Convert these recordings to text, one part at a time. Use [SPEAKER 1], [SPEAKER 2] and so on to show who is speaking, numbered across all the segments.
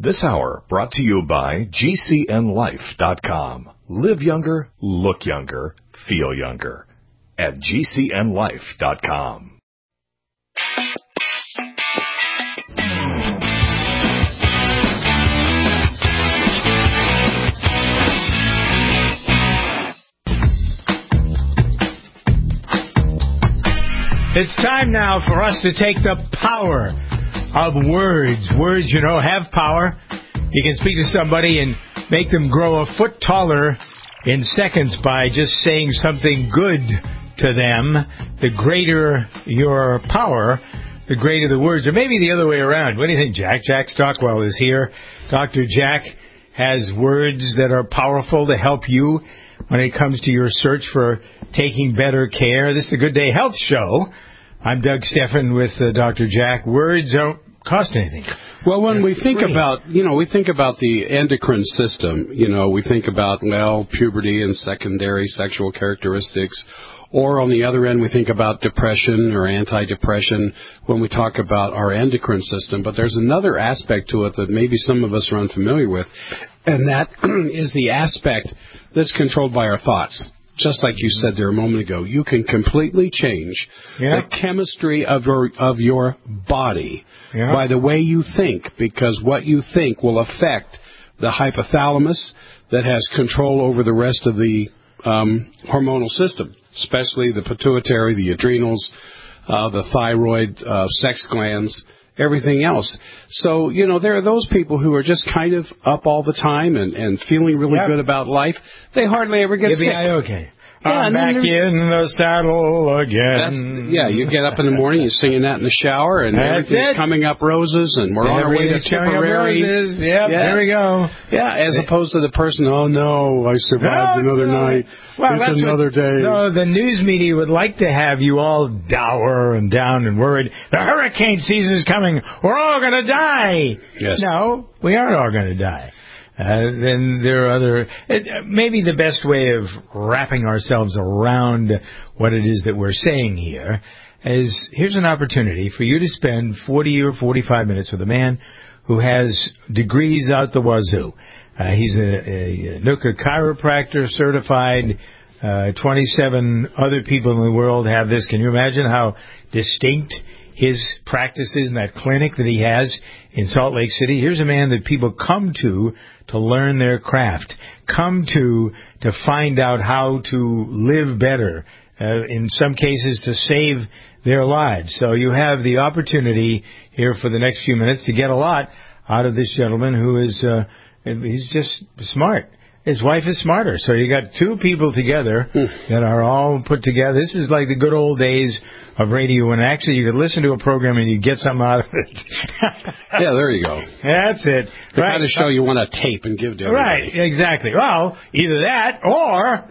[SPEAKER 1] This hour brought to you by GCNLife.com. Live younger, look younger, feel younger. At GCNLife.com.
[SPEAKER 2] It's time now for us to take the power of words. Words, you know, have power. You can speak to somebody and make them grow a foot taller in seconds by just saying something good to them. The greater your power, the greater the words. Or maybe the other way around. What do you think, Jack? Jack Stockwell is here. Dr. Jack has words that are powerful to help you when it comes to your search for taking better care. This is the Good Day Health Show. I'm Doug Steffen with Dr. Jack. Words don't cost anything.
[SPEAKER 3] Well, when we think about, we think about the endocrine system, we think about, puberty and secondary sexual characteristics. Or on the other end, we think about depression or antidepressant when we talk about our endocrine system. But there's another aspect to it that maybe some of us are unfamiliar with, and that is the aspect that's controlled by our thoughts. Just like you said there a moment ago, you can completely change the chemistry of your body by the way you think, because what you think will affect the hypothalamus that has control over the rest of the hormonal system, especially the pituitary, the adrenals, the thyroid, sex glands, everything else. So, there are those people who are just kind of up all the time and feeling really good about life. They hardly ever get sick.
[SPEAKER 2] Okay. I'm back in the saddle again.
[SPEAKER 3] You get up in the morning, you're singing that in the shower, and everything's coming up roses, and we're on our way to Tipperary.
[SPEAKER 2] There we go.
[SPEAKER 3] Yeah, as opposed to the person, oh no, I survived another night. Well, it's another day.
[SPEAKER 2] No, the news media would like to have you all dour and down and worried. The hurricane season is coming. We're all going to die.
[SPEAKER 3] Yes.
[SPEAKER 2] No, we aren't all going to die. Then there are other... maybe the best way of wrapping ourselves around what it is that we're saying here is, here's an opportunity for you to spend 40 or 45 minutes with a man who has degrees out the wazoo. He's a NUCA chiropractor certified. 27 other people in the world have this. Can you imagine how distinct his practice is in that clinic that he has in Salt Lake City? Here's a man that people come to learn their craft, come to find out how to live better, in some cases to save their lives. So you have the opportunity here for the next few minutes to get a lot out of this gentleman who is, he's just smart. His wife is smarter. So you got two people together that are all put together. This is like the good old days of radio when actually you could listen to a program and you get something out of it.
[SPEAKER 3] Yeah, there you go.
[SPEAKER 2] That's it.
[SPEAKER 3] The kind of show you want to tape and give to everybody.
[SPEAKER 2] Right, exactly. Well, either that or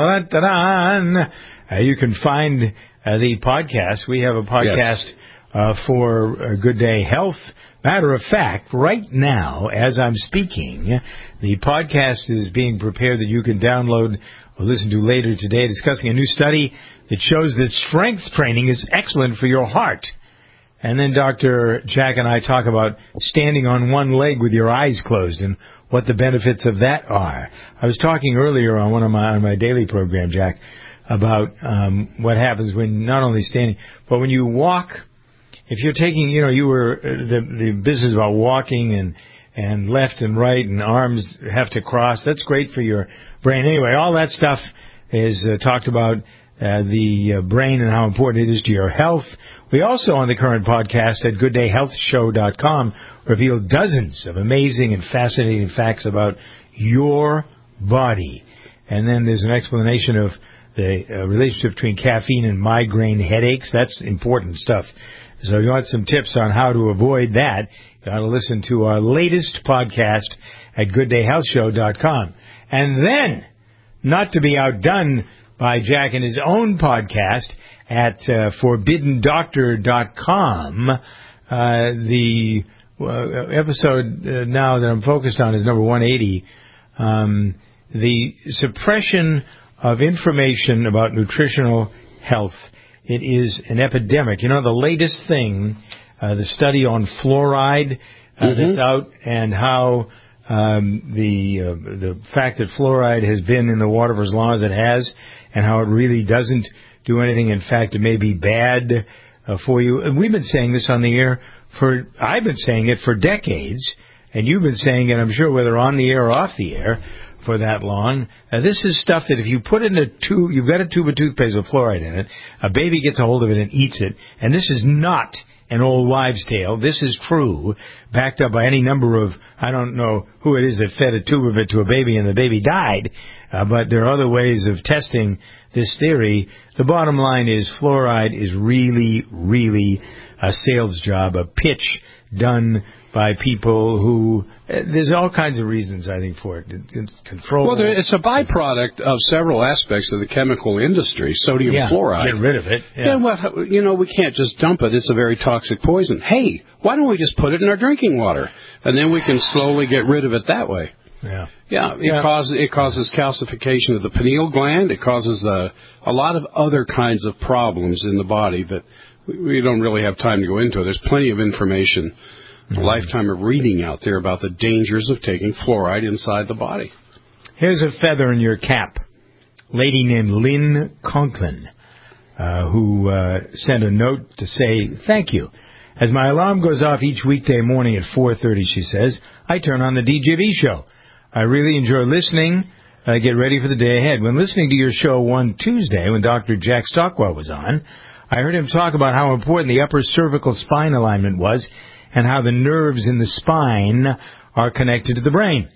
[SPEAKER 2] you can find the podcast. We have a podcast for Good Day Health. Matter of fact, right now, as I'm speaking, the podcast is being prepared that you can download or listen to later today, discussing a new study that shows that strength training is excellent for your heart. And then Dr. Jack and I talk about standing on one leg with your eyes closed and what the benefits of that are. I was talking earlier on on my daily program, Jack, about what happens when not only standing, but when you walk. If you're taking, you were the business about walking and left and right and arms have to cross. That's great for your brain. Anyway, all that stuff is talked about, the brain and how important it is to your health. We also, on the current podcast at GoodDayHealthShow.com, reveal dozens of amazing and fascinating facts about your body. And then there's an explanation of the relationship between caffeine and migraine headaches. That's important stuff. So if you want some tips on how to avoid that, you ought to listen to our latest podcast at GoodDayHealthShow.com. And then, not to be outdone by Jack in his own podcast at ForbiddenDoctor.com, the episode now that I'm focused on is number 180, the suppression of information about nutritional health. It is an epidemic. The latest thing, the study on fluoride that's out, and how the fact that fluoride has been in the water for as long as it has, and how it really doesn't do anything. In fact, it may be bad for you. And we've been saying this on the air I've been saying it for decades, and you've been saying it, I'm sure, whether on the air or off the air, for that long. This is stuff that if you put in a tube, you've got a tube of toothpaste with fluoride in it, a baby gets a hold of it and eats it, and this is not an old wives' tale. This is true, backed up by any number of, I don't know who it is that fed a tube of it to a baby and the baby died, but there are other ways of testing this theory. The bottom line is fluoride is really, really a sales job, a pitch done by people who, there's all kinds of reasons, I think, for it. It's control.
[SPEAKER 3] Well, it's a byproduct of several aspects of the chemical industry, sodium fluoride.
[SPEAKER 2] Get rid of it.
[SPEAKER 3] Yeah, well, we can't just dump it. It's a very toxic poison. Hey, why don't we just put it in our drinking water? And then we can slowly get rid of it that way.
[SPEAKER 2] Yeah.
[SPEAKER 3] It causes calcification of the pineal gland. It causes a lot of other kinds of problems in the body that we don't really have time to go into. There's plenty of information, a lifetime of reading out there about the dangers of taking fluoride inside the body.
[SPEAKER 2] Here's a feather in your cap. Lady named Lynn Conklin, who sent a note to say, thank you. As my alarm goes off each weekday morning at 4:30, she says, I turn on the DJB show. I really enjoy listening. Get ready for the day ahead. When listening to your show one Tuesday, when Dr. Jack Stockwell was on, I heard him talk about how important the upper cervical spine alignment was and how the nerves in the spine are connected to the brain.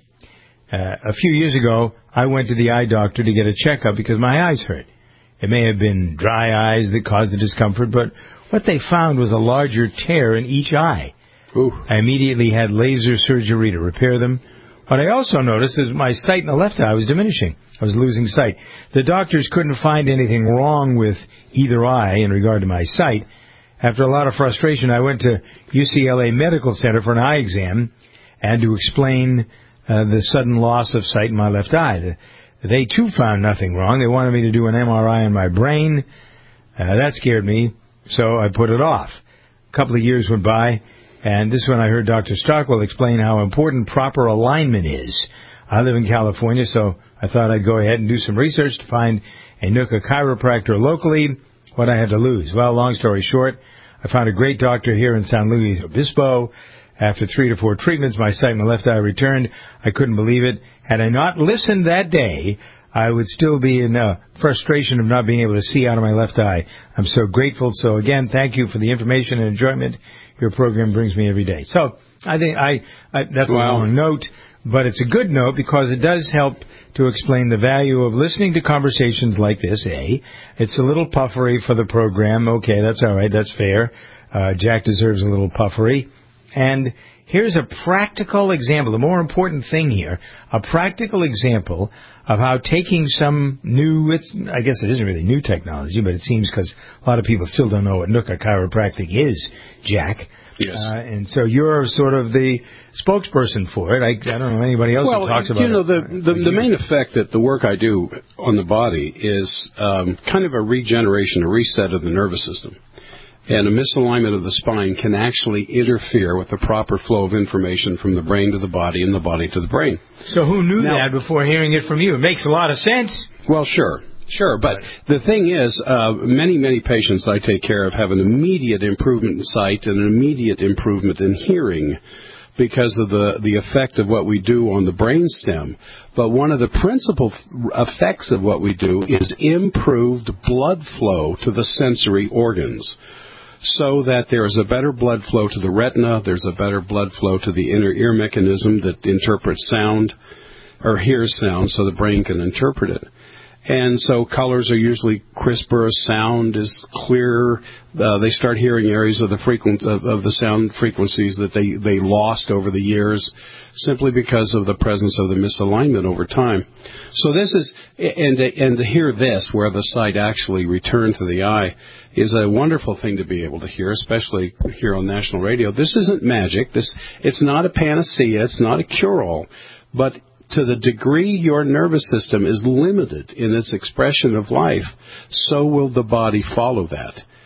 [SPEAKER 2] A few years ago, I went to the eye doctor to get a checkup because my eyes hurt. It may have been dry eyes that caused the discomfort, but what they found was a larger tear in each eye.
[SPEAKER 3] Ooh.
[SPEAKER 2] I immediately had laser surgery to repair them. What I also noticed is my sight in the left eye was diminishing. I was losing sight. The doctors couldn't find anything wrong with either eye in regard to my sight. After a lot of frustration, I went to UCLA Medical Center for an eye exam and to explain the sudden loss of sight in my left eye. They, too, found nothing wrong. They wanted me to do an MRI on my brain. That scared me, so I put it off. A couple of years went by, and this is when I heard Dr. Stockwell explain how important proper alignment is. I live in California, so I thought I'd go ahead and do some research to find a NUCA chiropractor locally. What I had to lose. Well, long story short, I found a great doctor here in San Luis Obispo. After 3 to 4 treatments, my sight in the left eye returned. I couldn't believe it. Had I not listened that day, I would still be in frustration of not being able to see out of my left eye. I'm so grateful. So, again, thank you for the information and enjoyment your program brings me every day. So, I think that's a long note, but it's a good note because it does help to explain the value of listening to conversations like this, It's a little puffery for the program. Okay, that's all right. That's fair. Jack deserves a little puffery. And here's a practical example, the more important thing here, a practical example of how taking some new, I guess it isn't really new technology, but it seems because a lot of people still don't know what NUCA chiropractic is, Jack.
[SPEAKER 3] Yes.
[SPEAKER 2] And so you're sort of the spokesperson for it. I don't know anybody else who talks about it.
[SPEAKER 3] The main effect that the work I do on the body is kind of a regeneration, a reset of the nervous system. And a misalignment of the spine can actually interfere with the proper flow of information from the brain to the body and the body to the brain.
[SPEAKER 2] So who knew that before hearing it from you? It makes a lot of sense.
[SPEAKER 3] Well, sure. But the thing is, many patients I take care of have an immediate improvement in sight and an immediate improvement in hearing because of the effect of what we do on the brainstem. But one of the principal effects of what we do is improved blood flow to the sensory organs, so that there is a better blood flow to the retina, there's a better blood flow to the inner ear mechanism that interprets sound or hears sound so the brain can interpret it. And so colors are usually crisper, sound is clearer. They start hearing areas of the sound frequencies that they lost over the years simply because of the presence of the misalignment over time. So this is, and to hear this, where the sight actually returned to the eye, is a wonderful thing to be able to hear, especially here on national radio. This isn't magic. It's not a panacea. It's not a cure-all. But to the degree your nervous system is limited in its expression of life, so will the body follow that.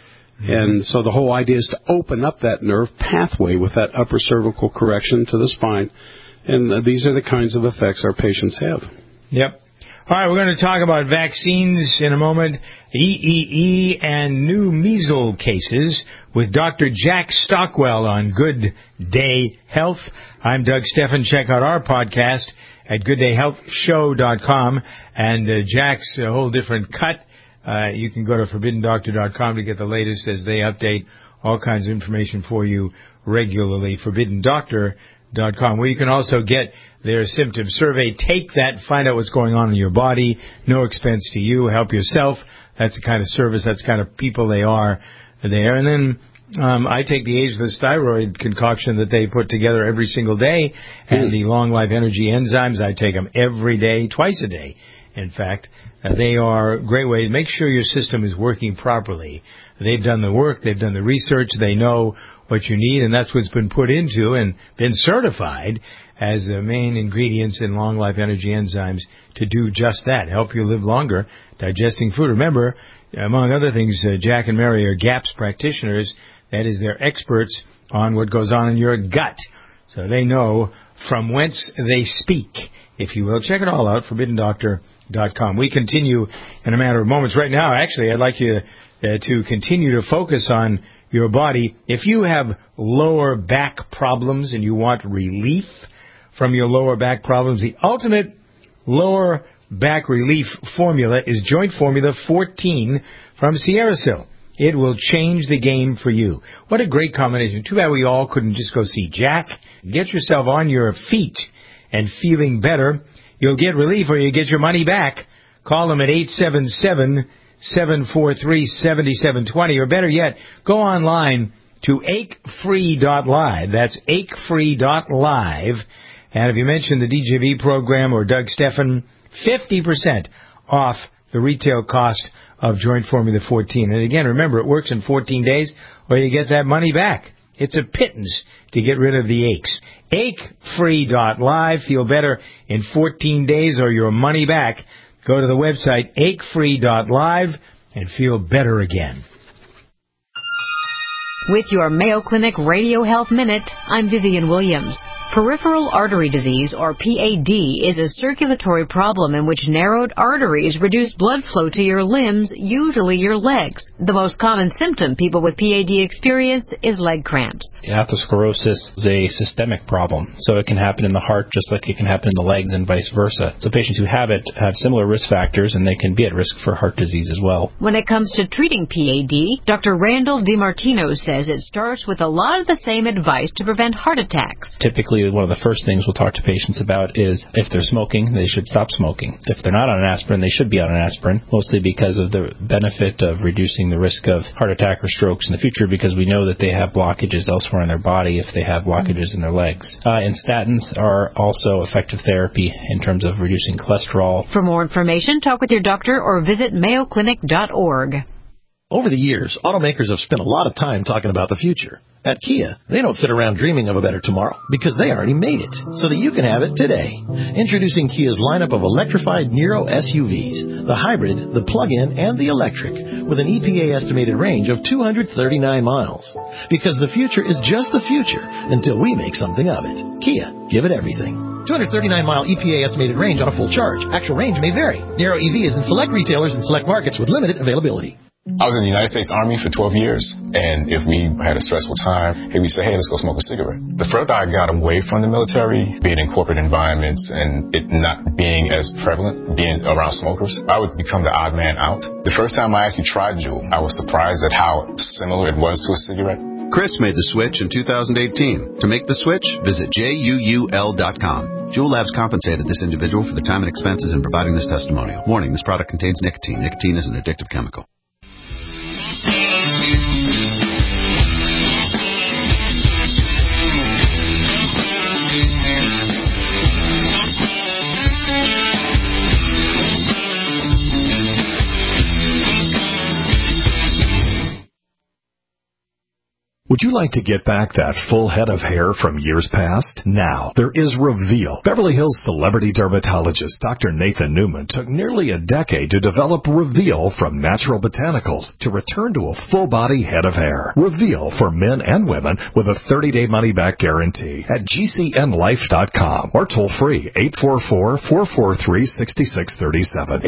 [SPEAKER 3] And so the whole idea is to open up that nerve pathway with that upper cervical correction to the spine. And these are the kinds of effects our patients have.
[SPEAKER 2] Yep. All right, we're going to talk about vaccines in a moment, EEE, and new measles cases with Dr. Jack Stockwell on Good Day Health. I'm Doug Steffen. Check out our podcast at gooddayhealthshow.com. And Jack's a whole different cut. You can go to ForbiddenDoctor.com to get the latest as they update all kinds of information for you regularly. ForbiddenDoctor.com, where you can also get their symptom survey. Take that, find out what's going on in your body. No expense to you. Help yourself. That's the kind of service, that's the kind of people they are there. And then I take the ageless thyroid concoction that they put together every single day, and the Long Life Energy enzymes. I take them every day, twice a day. In fact, they are a great way to make sure your system is working properly. They've done the work, they've done the research, they know what you need, and that's what's been put into and been certified as the main ingredients in Long Life Energy enzymes to do just that, help you live longer digesting food. Remember, among other things, Jack and Mary are GAPS practitioners. That is, they're experts on what goes on in your gut. So they know from whence they speak, if you will. Check it all out, ForbiddenDoctor.com. We continue in a matter of moments. Right now, actually, I'd like you to continue to focus on your body. If you have lower back problems and you want relief from your lower back problems, the ultimate lower back relief formula is Joint Formula 14 from SierraSil. It will change the game for you. What a great combination. Too bad we all couldn't just go see Jack. Get yourself on your feet and feeling better. You'll get relief or you get your money back. Call them at 877-743-7720, or better yet, go online to achefree.live. That's achefree.live. And if you mention the DJV program or Doug Steffen, 50% off the retail cost of Joint Formula 14. And again, remember, it works in 14 days or you get that money back. It's a pittance to get rid of the aches. Achefree.live. Feel better in 14 days or your money back. Go to the website achefree.live and feel better again.
[SPEAKER 4] With your Mayo Clinic Radio Health Minute, I'm Vivian Williams. Peripheral artery disease, or PAD, is a circulatory problem in which narrowed arteries reduce blood flow to your limbs, usually your legs. The most common symptom people with PAD experience is leg cramps.
[SPEAKER 5] Atherosclerosis is a systemic problem, so it can happen in the heart just like it can happen in the legs and vice versa. So patients who have it have similar risk factors, and they can be at risk for heart disease as well.
[SPEAKER 4] When it comes to treating PAD, Dr. Randall DiMartino says it starts with a lot of the same advice to prevent heart attacks.
[SPEAKER 5] Typically, one of the first things we'll talk to patients about is if they're smoking, they should stop smoking. If they're not on an aspirin, they should be on an aspirin, mostly because of the benefit of reducing the risk of heart attack or strokes in the future, because we know that they have blockages elsewhere in their body if they have blockages in their legs. And statins are also effective therapy in terms of reducing cholesterol.
[SPEAKER 4] For more information, talk with your doctor or visit mayoclinic.org.
[SPEAKER 6] Over the years, automakers have spent a lot of time talking about the future. At Kia, they don't sit around dreaming of a better tomorrow because they already made it, so that you can have it today. Introducing Kia's lineup of electrified Niro SUVs, the hybrid, the plug-in, and the electric, with an EPA estimated range of 239 miles. Because the future is just the future until we make something of it. Kia, give it everything. 239-mile EPA estimated range on a full charge. Actual range may vary. Niro EV is in select retailers and select markets with limited availability.
[SPEAKER 7] I was in the United States Army for 12 years, and if we had a stressful time, we'd say, hey, let's go smoke a cigarette. The further I got away from the military, being in corporate environments and it not being as prevalent, being around smokers, I would become the odd man out. The first time I actually tried Juul, I was surprised at how similar it was to a cigarette.
[SPEAKER 8] Chris made the switch in 2018. To make the switch, visit JUUL.com. Juul Labs compensated this individual for the time and expenses in providing this testimonial. Warning, this product contains nicotine. Nicotine is an addictive chemical.
[SPEAKER 1] Would you like to get back that full head of hair from years past? Now, there is Reveal. Beverly Hills celebrity dermatologist Dr. Nathan Newman took nearly a decade to develop Reveal from natural botanicals to return to a full-body head of hair. Reveal for men and women with a 30-day money-back guarantee at GCNlife.com or toll free 844-443-6637.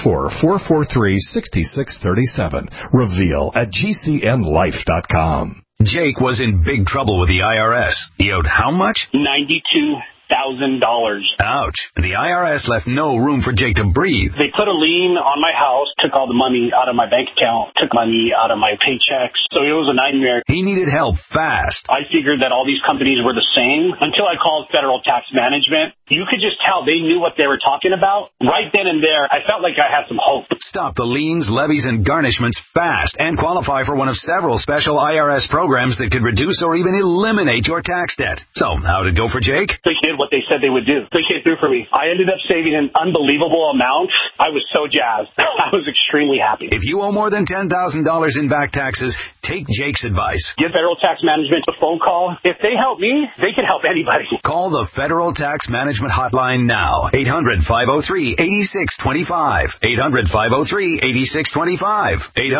[SPEAKER 1] 844-443-6637. Reveal at GCNlife.com.
[SPEAKER 9] Jake was in big trouble with the IRS. He owed how much?
[SPEAKER 10] $92,000.
[SPEAKER 9] Ouch. The IRS left no room for Jake to breathe.
[SPEAKER 10] They put a lien on my house, took all the money out of my bank account, took money out of my paychecks. So it was a nightmare.
[SPEAKER 9] He needed help fast.
[SPEAKER 10] I figured that all these companies were the same until I called Federal Tax Management. You could just tell they knew what they were talking about. Right then and there, I felt like I had some hope.
[SPEAKER 9] Stop the liens, levies, and garnishments fast and qualify for one of several special IRS programs that could reduce or even eliminate your tax debt. So, how'd it go for Jake?
[SPEAKER 10] They did what they said they would do. They came through for me. I ended up saving an unbelievable amount. I was so jazzed. I was extremely happy.
[SPEAKER 9] If you owe more than $10,000 in back taxes, take Jake's advice.
[SPEAKER 10] Give Federal Tax Management a phone call. If they help me, they can help anybody.
[SPEAKER 9] Call the Federal Tax Management Hotline now. 800-503-8625. 800-503-8625.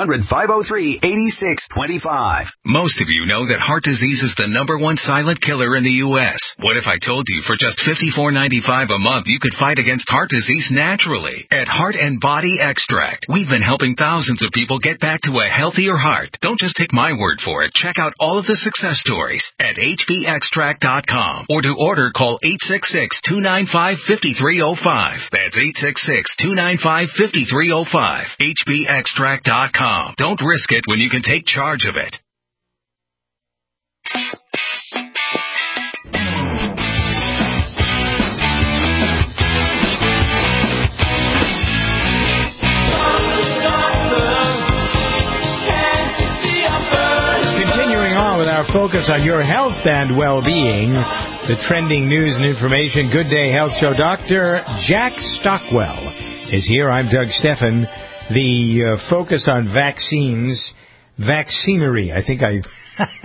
[SPEAKER 9] 800-503-8625.
[SPEAKER 11] Most of you know that heart disease is the #1 silent killer in the U.S. What if I told you for just $54.95 a month you could fight against heart disease naturally? At Heart and Body Extract, we've been helping thousands of people get back to a healthier heart. Don't just take my word for it. Check out all of the success stories at hbextract.com. Or to order, call 866-295-5305. That's 866-295-5305. hbextract.com. Don't risk it when you can take charge of it.
[SPEAKER 2] Continuing on with our focus on your health and well-being, the trending news and information. Good Day Health Show. Dr. Jack Stockwell is here. I'm Doug Steffen. The focus on vaccines, vaccinery. I think I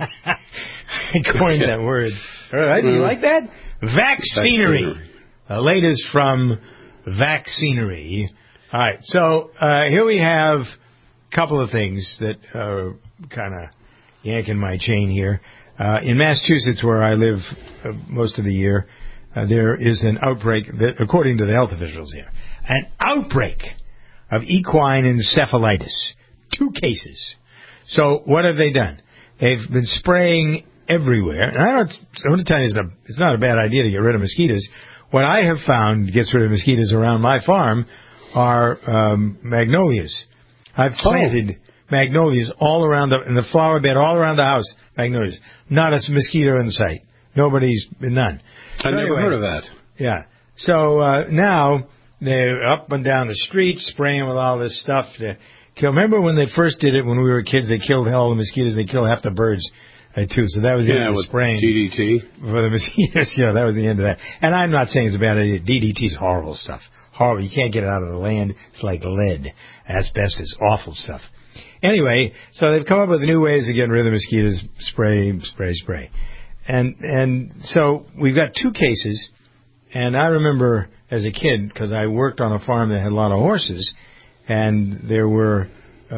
[SPEAKER 2] coined that word. All right, you like that? Vaccinery. The latest from Vaccinery. All right, so here we have a couple of things that are kind of yanking my chain here. In Massachusetts, where I live most of the year, there is an outbreak, according to the health officials here, an outbreak of equine encephalitis. 2 cases. So what have they done? They've been spraying everywhere. And I want to tell you, it's not a bad idea to get rid of mosquitoes. What I have found gets rid of mosquitoes around my farm are magnolias. I've planted magnolias all around in the flower bed, all around the house. Magnolias. Not a mosquito in sight. None.
[SPEAKER 3] I never heard of that.
[SPEAKER 2] Yeah. So now they're up and down the street spraying with all this stuff to kill. Remember when they first did it when we were kids? They killed all the mosquitoes. They killed half the birds too. So that was the end of the spraying.
[SPEAKER 3] DDT
[SPEAKER 2] for the mosquitoes. Yeah, that was the end of that. And I'm not saying it's a bad idea. DDT is horrible stuff. Horrible. You can't get it out of the land. It's like lead. Asbestos. Awful stuff. Anyway, so they've come up with new ways of getting rid of the mosquitoes. Spray. And so we've got 2 cases. And I remember as a kid, because I worked on a farm that had a lot of horses, and there were,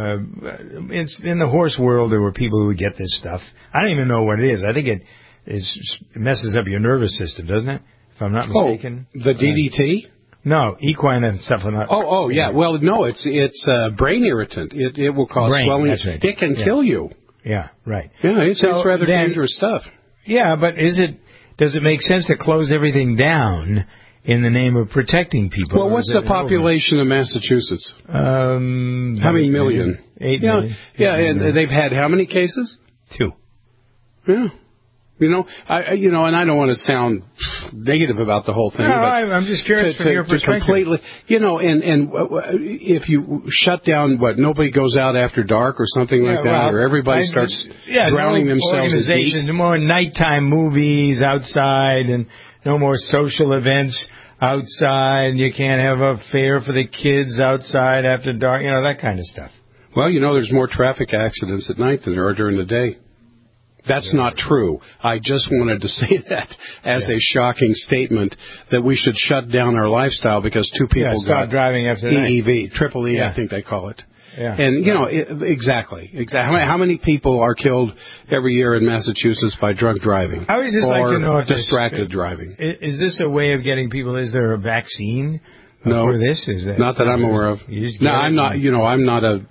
[SPEAKER 2] in the horse world, there were people who would get this stuff. I don't even know what it is. I think it messes up your nervous system, doesn't it? If I'm not mistaken.
[SPEAKER 3] Oh, the DDT?
[SPEAKER 2] No, equine encephalitis.
[SPEAKER 3] Oh, yeah. Well, no, it's brain irritant. It will cause swelling.
[SPEAKER 2] That's right.
[SPEAKER 3] It can kill you.
[SPEAKER 2] Yeah, right.
[SPEAKER 3] Yeah, it's rather dangerous stuff.
[SPEAKER 2] Yeah, but does it make sense to close everything down in the name of protecting people?
[SPEAKER 3] Well, what's the population of Massachusetts? How many million?
[SPEAKER 2] 8 million.
[SPEAKER 3] Yeah, and they've had how many cases?
[SPEAKER 2] 2.
[SPEAKER 3] Yeah. And I don't want to sound negative about the whole thing.
[SPEAKER 2] No, I'm just curious from your perspective.
[SPEAKER 3] Completely, and if you shut down, nobody goes out after dark or something like that, or everybody starts drowning themselves in heat.
[SPEAKER 2] No more nighttime movies outside, and no more social events outside. You can't have a fair for the kids outside after dark. That kind of stuff.
[SPEAKER 3] Well, there's more traffic accidents at night than there are during the day. That's not true. I just wanted to say that as a shocking statement that we should shut down our lifestyle because 2 people got
[SPEAKER 2] driving after
[SPEAKER 3] EEV, triple E, I think they call it.
[SPEAKER 2] Yeah.
[SPEAKER 3] And, exactly. How many people are killed every year in Massachusetts by drunk driving?
[SPEAKER 2] I would just like to know if
[SPEAKER 3] distracted driving.
[SPEAKER 2] Is this a way of getting people, is there a vaccine for this? Is that
[SPEAKER 3] not that I'm aware of. No, I'm not, I'm not a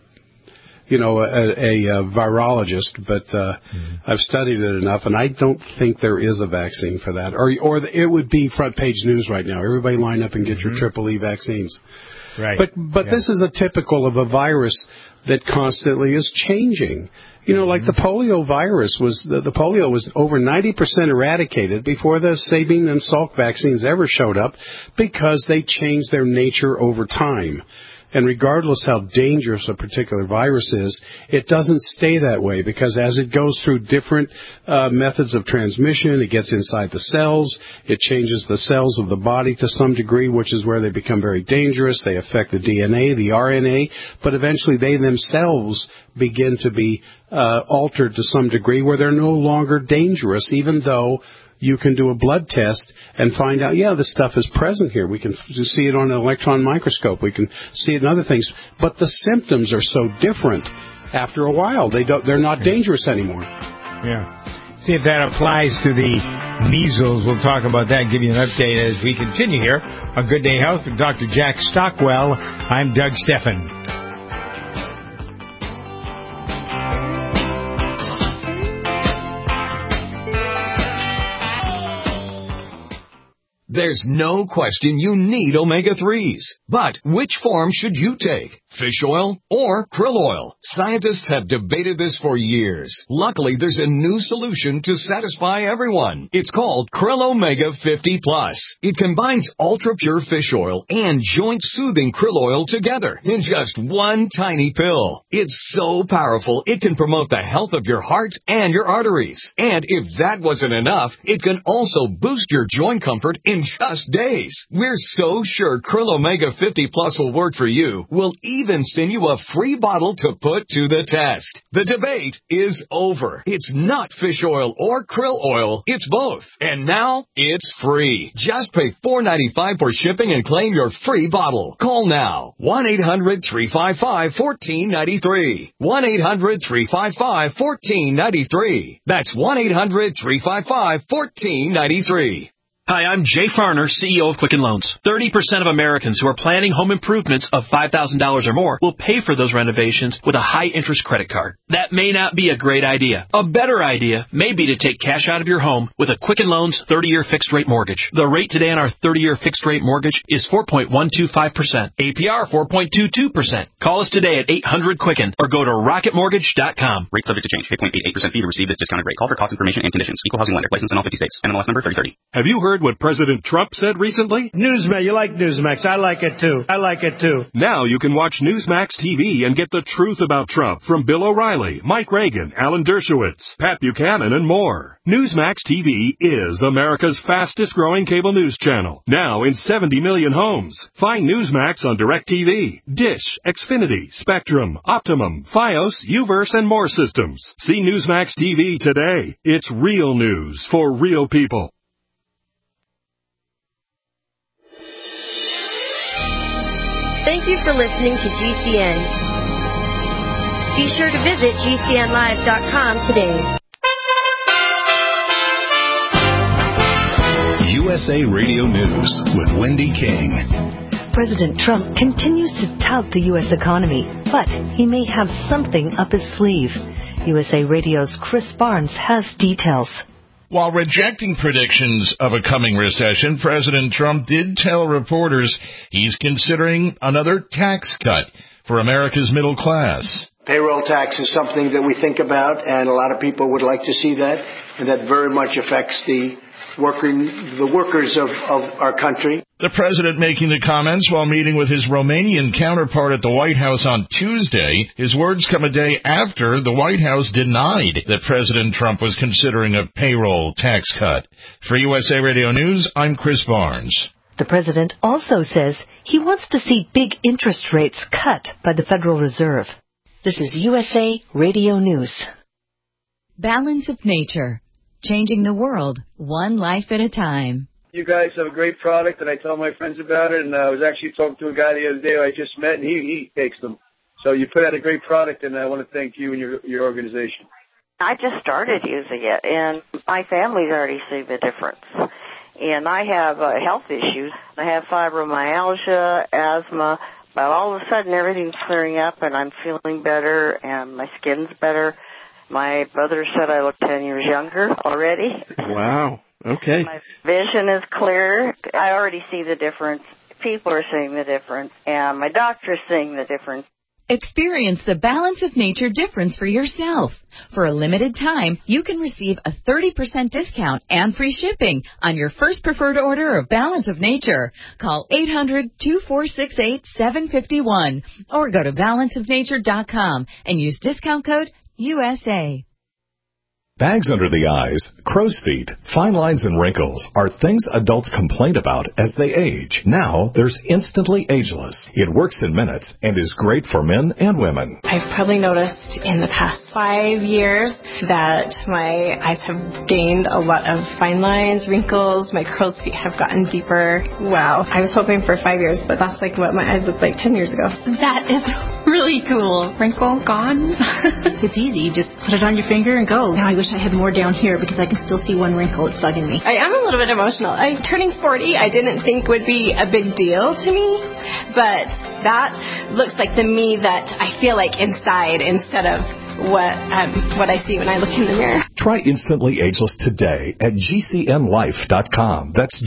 [SPEAKER 3] virologist, but I've studied it enough, and I don't think there is a vaccine for that. Or it would be front page news right now. Everybody line up and get your triple E vaccines.
[SPEAKER 2] Right.
[SPEAKER 3] But this is a typical of a virus that constantly is changing. Like the polio virus the polio was over 90% eradicated before the Sabin and Salk vaccines ever showed up because they changed their nature over time. And regardless how dangerous a particular virus is, it doesn't stay that way because as it goes through different methods of transmission, it gets inside the cells, it changes the cells of the body to some degree, which is where they become very dangerous. They affect the DNA, the RNA, but eventually they themselves begin to be altered to some degree where they're no longer dangerous, even though you can do a blood test and find out, this stuff is present here. We can see it on an electron microscope. We can see it in other things. But the symptoms are so different after a while. They're not dangerous anymore.
[SPEAKER 2] Yeah. See if that applies to the measles. We'll talk about that and give you an update as we continue here on Good Day Health with Dr. Jack Stockwell. I'm Doug Steffen.
[SPEAKER 12] There's no question you need omega-3s. But which form should you take? Fish oil or krill oil? Scientists have debated this for years. Luckily, there's a new solution to satisfy everyone. It's called Krill Omega 50 Plus. It combines ultra-pure fish oil and joint-soothing krill oil together in just one tiny pill. It's so powerful, it can promote the health of your heart and your arteries. And if that wasn't enough, it can also boost your joint comfort in just days. We're so sure Krill Omega 50 Plus will work for you. We'll even send you a free bottle to put to the test. The debate is over. It's not fish oil or krill oil. It's both. And now it's free. Just pay $4.95 for shipping and claim your free bottle. Call now. 1-800-355-1493. 1-800-355-1493. That's 1-800-355-1493.
[SPEAKER 13] Hi, I'm Jay Farner, CEO of Quicken Loans. 30% of Americans who are planning home improvements of $5,000 or more will pay for those renovations with a high-interest credit card. That may not be a great idea. A better idea may be to take cash out of your home with a Quicken Loans 30-year fixed-rate mortgage. The rate today on our 30-year fixed-rate mortgage is 4.125%. APR 4.22%. Call us today at 800-QUICKEN or go to rocketmortgage.com.
[SPEAKER 14] Rate subject to change. Pay 0.88% fee to receive this discounted rate. Call for cost information and conditions. Equal housing lender. License in all 50 states. NMLS number 3030.
[SPEAKER 15] Have you heard what President Trump said recently?
[SPEAKER 16] Newsmax. You like Newsmax. I like it too.
[SPEAKER 15] Now you can watch Newsmax TV and get the truth about Trump from Bill O'Reilly, Mike Reagan, Alan Dershowitz, Pat Buchanan, and more. Newsmax TV is America's fastest growing cable news channel. Now in 70 million homes. Find Newsmax on DirecTV, Dish, Xfinity, Spectrum, Optimum, Fios, Uverse, and more systems. See Newsmax TV today. It's real news for real people.
[SPEAKER 17] Thank you for listening to GCN. Be sure to visit GCNlive.com today.
[SPEAKER 1] USA Radio News with Wendy King.
[SPEAKER 18] President Trump continues to tout the U.S. economy, but he may have something up his sleeve. USA Radio's Chris Barnes has details.
[SPEAKER 19] While rejecting predictions of a coming recession, President Trump did tell reporters he's considering another tax cut for America's middle class.
[SPEAKER 20] Payroll tax is something that we think about, and a lot of people would like to see that, and that very much affects the workers of our country.
[SPEAKER 19] The president making the comments while meeting with his Romanian counterpart at the White House on Tuesday. His words come a day after the White House denied that President Trump was considering a payroll tax cut. For USA Radio News, I'm Chris Barnes.
[SPEAKER 18] The president also says he wants to see big interest rates cut by the Federal Reserve. This is USA Radio News.
[SPEAKER 21] Balance of Nature. Changing the world, one life at a time.
[SPEAKER 22] You guys have a great product, and I tell my friends about it, and I was actually talking to a guy the other day who I just met, and he takes them. So you put out a great product, and I want to thank you and your organization.
[SPEAKER 23] I just started using it, and my family's already seen the difference. And I have health issues. I have fibromyalgia, asthma, but all of a sudden everything's clearing up, and I'm feeling better, and my skin's better. My brother said I look 10 years younger already.
[SPEAKER 24] Wow. Okay.
[SPEAKER 23] My vision is clear. I already see the difference. People are seeing the difference, and my doctor's seeing the difference.
[SPEAKER 21] Experience the Balance of Nature difference for yourself. For a limited time, you can receive a 30% discount and free shipping on your first preferred order of Balance of Nature. Call 800-2468-751 or go to balanceofnature.com and use discount code USA.
[SPEAKER 1] Bags under the eyes, crow's feet, fine lines and wrinkles are things adults complain about as they age. Now, there's Instantly Ageless. It works in minutes and is great for men and women.
[SPEAKER 25] I've probably noticed in the past 5 years that my eyes have gained a lot of fine lines, wrinkles, my crow's feet have gotten deeper. Wow. I was hoping for 5 years, but that's like what my eyes looked like 10 years ago. That is really cool. Wrinkle gone.
[SPEAKER 26] It's easy. You just put it on your finger and go. Now I wish I had more down here because I can still see one wrinkle. It's bugging me.
[SPEAKER 25] I am a little bit emotional. Turning 40, I didn't think would be a big deal to me, but that looks like the me that I feel like inside instead of what I see when I look in the mirror.
[SPEAKER 1] Try Instantly Ageless today at GCNLife.com. That's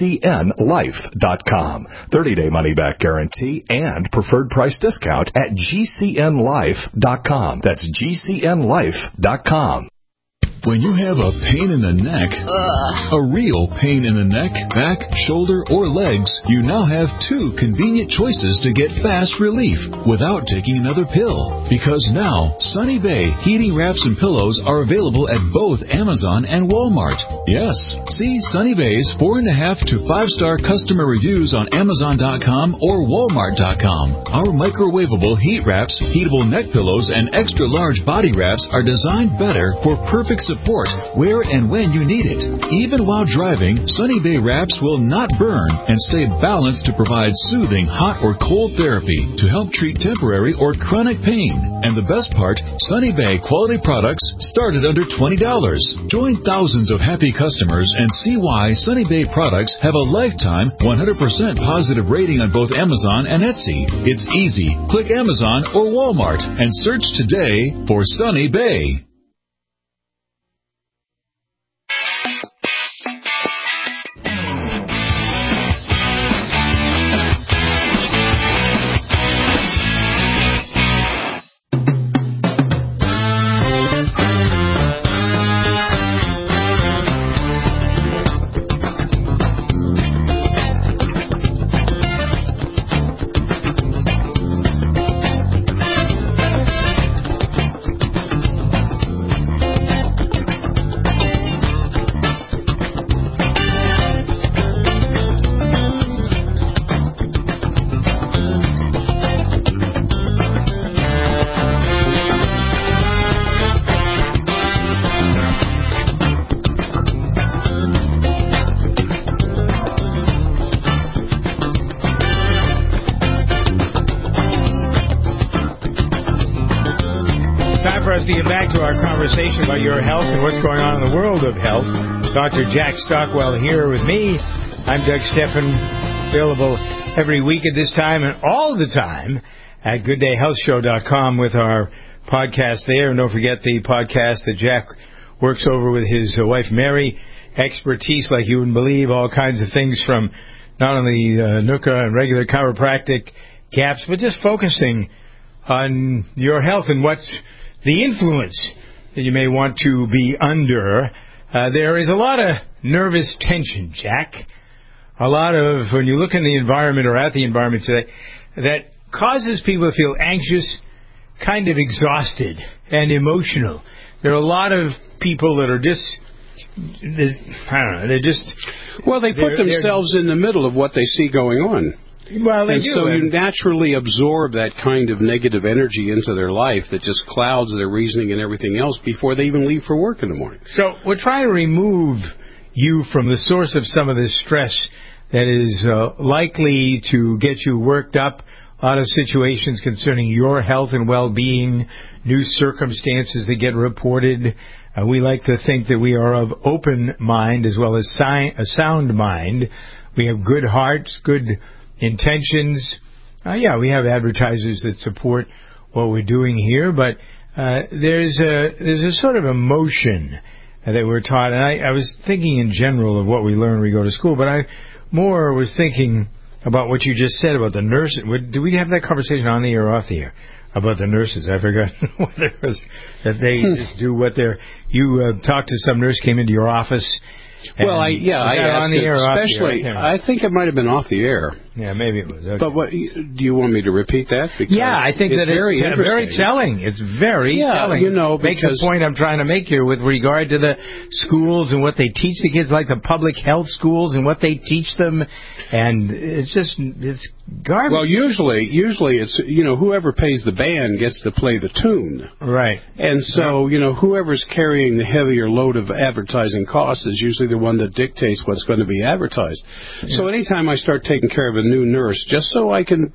[SPEAKER 1] GCNLife.com. 30-day money-back guarantee and preferred price discount at GCNLife.com. That's GCNLife.com.
[SPEAKER 27] When you have a pain in the neck, a real pain in the neck, back, shoulder, or legs, you now have 2 convenient choices to get fast relief without taking another pill. Because now, Sunny Bay heating wraps and pillows are available at both Amazon and Walmart. Yes, see Sunny Bay's 4.5 to 5-star customer reviews on Amazon.com or Walmart.com. Our microwavable heat wraps, heatable neck pillows, and extra large body wraps are designed better for perfect support where and when you need it. Even while driving, Sunny Bay wraps will not burn and stay balanced to provide soothing hot or cold therapy to help treat temporary or chronic pain. And the best part, Sunny Bay quality products start at under $20. Join thousands of happy customers and see why Sunny Bay products have a lifetime 100% positive rating on both Amazon and Etsy. It's easy. Click Amazon or Walmart and search today for Sunny Bay.
[SPEAKER 2] To get back to our conversation about your health and what's going on in the world of health. Dr. Jack Stockwell here with me. I'm Doug Steffen, available every week at this time and all the time at GoodDayHealthShow.com with our podcast there. And don't forget the podcast that Jack works over with his wife Mary. Expertise like you wouldn't believe, all kinds of things from not only NUCA and regular chiropractic gaps, but just focusing on your health and what's the influence that you may want to be under. There is a lot of nervous tension, Jack. A lot of, when you look in the environment or at the environment today, that causes people to feel anxious, kind of exhausted, and emotional. There are a lot of people that are just, I don't know, they're just...
[SPEAKER 3] Well, they put themselves in the middle of what they see going on.
[SPEAKER 2] Well,
[SPEAKER 3] and so you naturally absorb that kind of negative energy into their life that just clouds their reasoning and everything else before they even leave for work in the morning.
[SPEAKER 2] So we're trying to remove you from the source of some of this stress that is likely to get you worked up out of situations concerning your health and well-being, new circumstances that get reported. We like to think that we are of open mind as well as a sound mind. We have good hearts, good intentions. We have advertisers that support what we're doing here, but there's a sort of emotion that we're taught. And I was thinking in general of what we learn when we go to school, but I more was thinking about what you just said about the nurses. Did we have that conversation on the air or off the air? About the nurses. I forgot whether it was that they just do what they're... You talked to some nurse, came into your office.
[SPEAKER 3] Well, I asked
[SPEAKER 2] on the air,
[SPEAKER 3] especially, I think it might have been off the air.
[SPEAKER 2] Yeah, maybe it was. Okay.
[SPEAKER 3] But what, do you want me to repeat that? Because
[SPEAKER 2] I think that
[SPEAKER 3] very
[SPEAKER 2] it's very telling. It's very telling.
[SPEAKER 3] You know,
[SPEAKER 2] makes the point I'm trying to make here with regard to the schools and what they teach the kids, like the public health schools and what they teach them, and it's garbage.
[SPEAKER 3] Well, usually it's whoever pays the band gets to play the tune,
[SPEAKER 2] right?
[SPEAKER 3] And so whoever's carrying the heavier load of advertising costs is usually the one that dictates what's going to be advertised. Yeah. So anytime I start taking care of a new nurse, just so I can,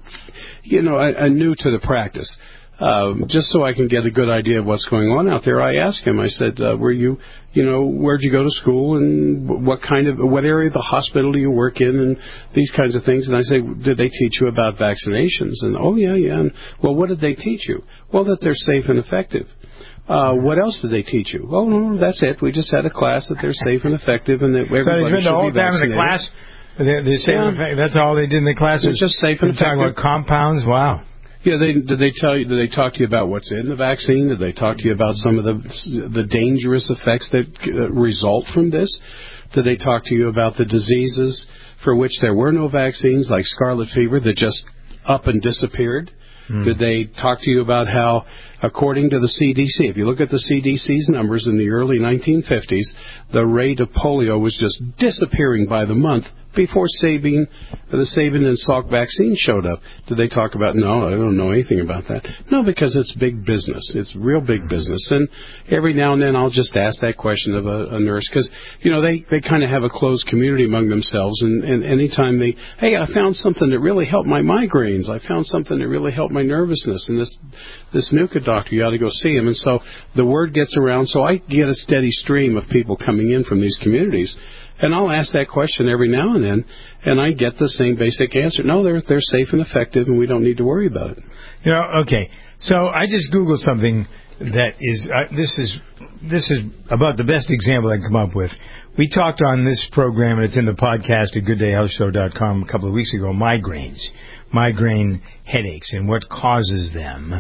[SPEAKER 3] new to the practice, just so I can get a good idea of what's going on out there, I asked him, I said, where'd you go to school and what area of the hospital do you work in and these kinds of things. And I say, did they teach you about vaccinations? And, oh, yeah. And, well, what did they teach you? Well, that they're safe and effective. What else did they teach you? Oh, no, that's it. We just had a class that they're safe and effective and that everybody should be vaccinated. So they spent the whole time in the class? That's all they did in the class? They're just safe and effective.
[SPEAKER 2] Talking about compounds? Wow.
[SPEAKER 3] Yeah, did they talk to you about what's in the vaccine? Did they talk to you about some of the dangerous effects that result from this? Did they talk to you about the diseases for which there were no vaccines, like scarlet fever, that just up and disappeared? Did they talk to you about how, according to the CDC, if you look at the CDC's numbers in the early 1950s, the rate of polio was just disappearing by the month before the Sabin and Salk vaccine showed up? Did they talk about, no, I don't know anything about that? No, because it's big business. It's real big business. And every now and then I'll just ask that question of a nurse because, they kind of have a closed community among themselves. And anytime hey, I found something that really helped my migraines. I found something that really helped my nervousness. And this NUCA doctor, you ought to go see him. And so the word gets around. So I get a steady stream of people coming in from these communities. And I'll ask that question every now and then, and I get the same basic answer. No, they're safe and effective, and we don't need to worry about it.
[SPEAKER 2] Okay. So I just Googled something that is this is about the best example I can come up with. We talked on this program, and it's in the podcast at GoodDayHealthShow.com a couple of weeks ago, migraine headaches, and what causes them.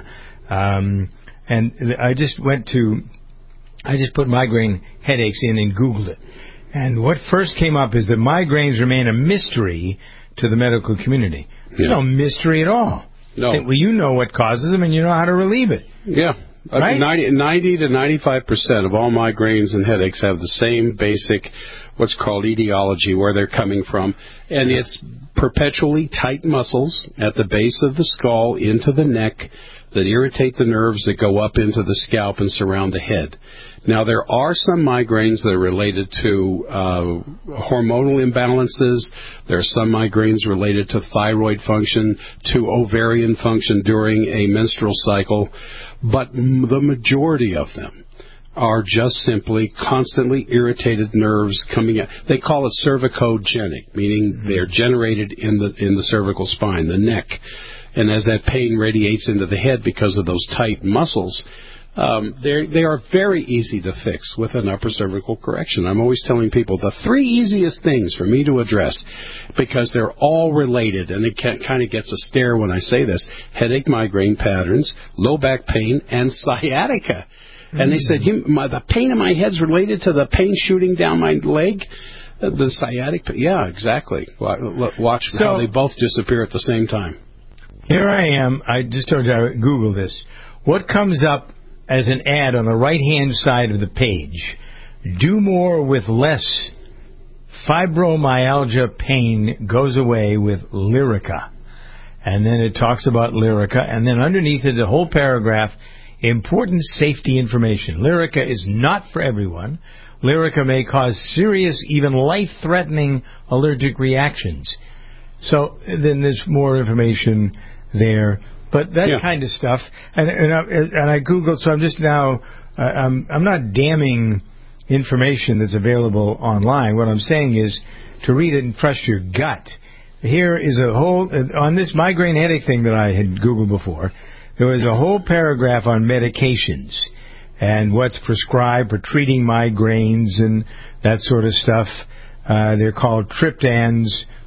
[SPEAKER 2] And I just put migraine headaches in and Googled it. And what first came up is that migraines remain a mystery to the medical community. There's no mystery at all.
[SPEAKER 3] No.
[SPEAKER 2] Well, you know what causes them, and you know how to relieve it.
[SPEAKER 3] Yeah.
[SPEAKER 2] Right?
[SPEAKER 3] 90 to 95% of all migraines and headaches have the same basic, what's called etiology, where they're coming from. And it's perpetually tight muscles at the base of the skull into the neck that irritate the nerves that go up into the scalp and surround the head. Now, there are some migraines that are related to hormonal imbalances. There are some migraines related to thyroid function, to ovarian function during a menstrual cycle. But the majority of them are just simply constantly irritated nerves coming out. They call it cervicogenic, meaning they're generated in the cervical spine, the neck. And as that pain radiates into the head because of those tight muscles, they are very easy to fix with an upper cervical correction. I'm always telling people the three easiest things for me to address, because they're all related, and it kind of gets a stare when I say this: headache, migraine patterns, low back pain, and sciatica. And they said, the pain in my head's related to the pain shooting down my leg. The sciatic pain. Yeah, exactly. Watch how they both disappear at the same time.
[SPEAKER 2] Here I am. I just told you I Googled this. What comes up as an ad on the right-hand side of the page? Do more with less. Fibromyalgia pain goes away with Lyrica. and then it talks about Lyrica, and then underneath it, the whole paragraph, important safety information. Lyrica is not for everyone. Lyrica may cause serious, even life-threatening allergic reactions. So then there's more information there. But that kind of stuff, and I Googled, so I'm just now, I'm not damning information that's available online. What I'm saying is to read it and trust your gut. Here is a whole, on this migraine headache thing that I had Googled before, there was a whole paragraph on medications and what's prescribed for treating migraines and that sort of stuff. They're called triptans.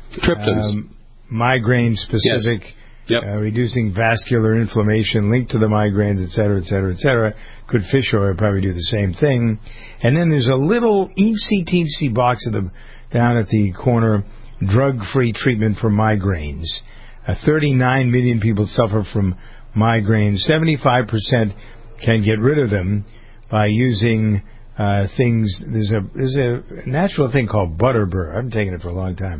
[SPEAKER 2] Migraine-specific, reducing vascular inflammation linked to the migraines, et cetera, et cetera, et cetera. Good fish oil probably do the same thing. And then there's a little eensy-teensy box down at the corner, drug-free treatment for migraines. 39 million people suffer from migraines. 75% can get rid of them by using things. There's a natural thing called butterbur. I've been taking it for a long time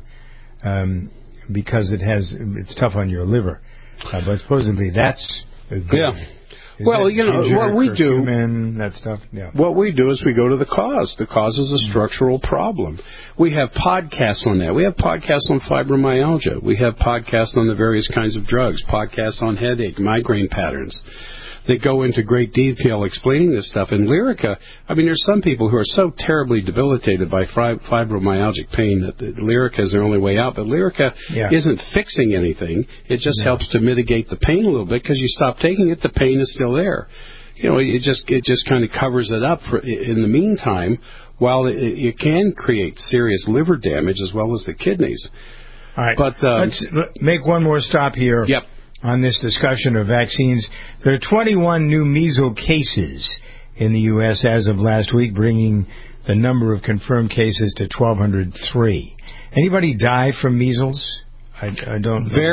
[SPEAKER 2] because it's tough on your liver. But supposedly that's good.
[SPEAKER 3] Well, what we do,
[SPEAKER 2] that stuff. Yeah.
[SPEAKER 3] What we do is we go to the cause. The cause is a structural problem. We have podcasts on that. We have podcasts on fibromyalgia. We have podcasts on the various kinds of drugs. Podcasts on headache, migraine patterns. They go into great detail explaining this stuff. And Lyrica, I mean, there's some people who are so terribly debilitated by fibromyalgic pain that Lyrica is their only way out. But Lyrica isn't fixing anything. It just helps to mitigate the pain a little bit because you stop taking it, the pain is still there. It just kind of covers it up in the meantime, while it can create serious liver damage as well as the kidneys.
[SPEAKER 2] All right. But let's make one more stop here.
[SPEAKER 3] Yep.
[SPEAKER 2] On this discussion of vaccines. There are 21 new measles cases in the U.S. as of last week, bringing the number of confirmed cases to 1,203. Anybody die from measles? I don't know.